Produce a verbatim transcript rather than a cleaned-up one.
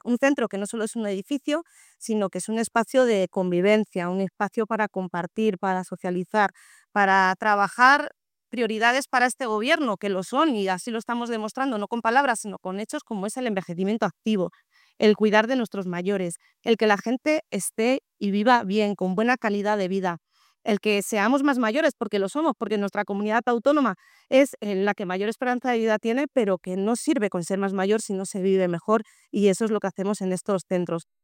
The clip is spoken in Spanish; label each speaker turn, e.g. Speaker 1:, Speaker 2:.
Speaker 1: un centro que no solo es un edificio, sino que es un espacio de convivencia, un espacio para compartir, para socializar, para trabajar prioridades para este gobierno, que lo son, y así lo estamos demostrando, no con palabras, sino con hechos, como es el envejecimiento activo, el cuidar de nuestros mayores, el que la gente esté y viva bien, con buena calidad de vida, el que seamos más mayores, porque lo somos, porque nuestra comunidad autónoma es en la que mayor esperanza de vida tiene, pero que no sirve con ser más mayor si no se vive mejor, y eso es lo que hacemos en estos centros.